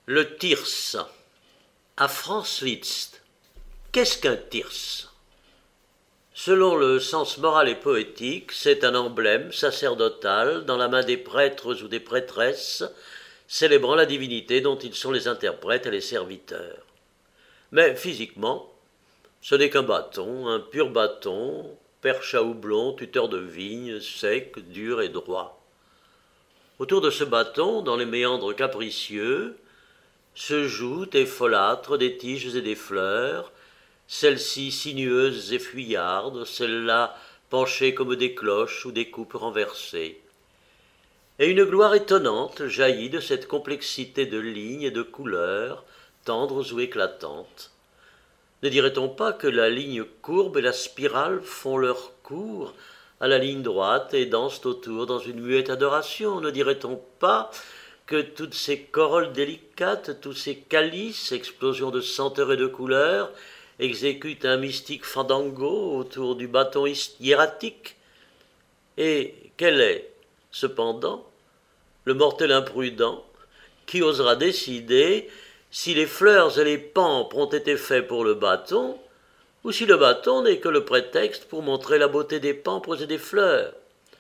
Le Tirse. À Franz Liszt. Qu'est-ce qu'un tirse? Selon le sens moral et poétique, c'est un emblème sacerdotal dans la main des prêtres ou des prêtresses, célébrant la divinité dont ils sont les interprètes et les serviteurs. Mais physiquement, ce n'est qu'un bâton, un pur bâton, perche à houblon, tuteur de vigne, sec, dur et droit. Autour de ce bâton, dans les méandres capricieux, se jouent et folâtrent des tiges et des fleurs, celles-ci sinueuses et fuyardes, celles-là penchées comme des cloches ou des coupes renversées. Et une gloire étonnante jaillit de cette complexité de lignes et de couleurs, tendres ou éclatantes. Ne dirait-on pas que la ligne courbe et la spirale font leur cours à la ligne droite et dansent autour dans une muette adoration? Ne dirait-on pas que toutes ces corolles délicates, tous ces calices, explosions de senteurs et de couleurs, exécutent un mystique fandango autour du bâton hiératique? Et quel est, cependant, le mortel imprudent qui osera décider si les fleurs et les pampres ont été faits pour le bâton, ou si le bâton n'est que le prétexte pour montrer la beauté des pampres et des fleurs?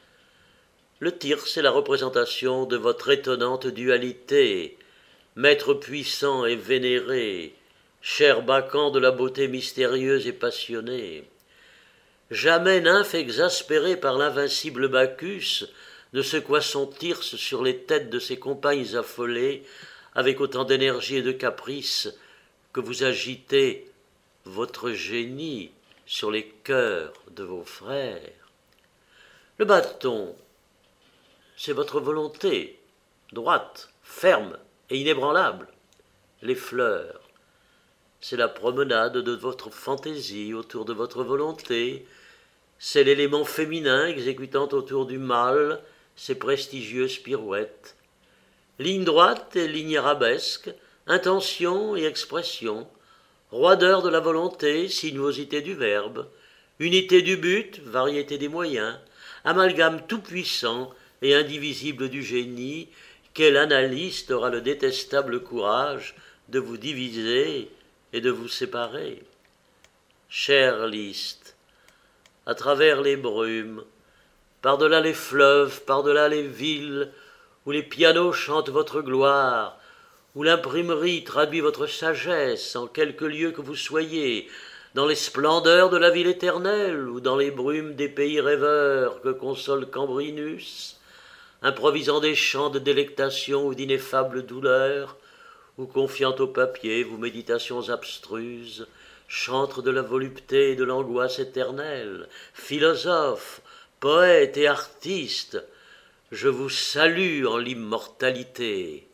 Le tirse est la représentation de votre étonnante dualité, maître puissant et vénéré, cher Bacchan de la beauté mystérieuse et passionnée. Jamais nymphe exaspérée par l'invincible Bacchus ne secoua son tirse sur les têtes de ses compagnes affolées avec autant d'énergie et de caprice que vous agitez votre génie sur les cœurs de vos frères. Le bâton, c'est votre volonté, droite, ferme et inébranlable. Les fleurs, c'est la promenade de votre fantaisie autour de votre volonté, c'est l'élément féminin exécutant autour du mâle ses prestigieuses pirouettes. Ligne droite et ligne arabesque, intention et expression, roideur de la volonté, sinuosité du verbe, unité du but, variété des moyens, amalgame tout-puissant et indivisible du génie, quel analyste aura le détestable courage de vous diviser et de vous séparer? Cher Liszt, à travers les brumes, par-delà les fleuves, par-delà les villes, où les pianos chantent votre gloire, où l'imprimerie traduit votre sagesse en quelque lieu que vous soyez, dans les splendeurs de la ville éternelle ou dans les brumes des pays rêveurs que console Cambrinus, improvisant des chants de délectation ou d'ineffables douleurs, ou confiant au papier vos méditations abstruses, chantre de la volupté et de l'angoisse éternelle, philosophe, poète et artiste, je vous salue en l'immortalité.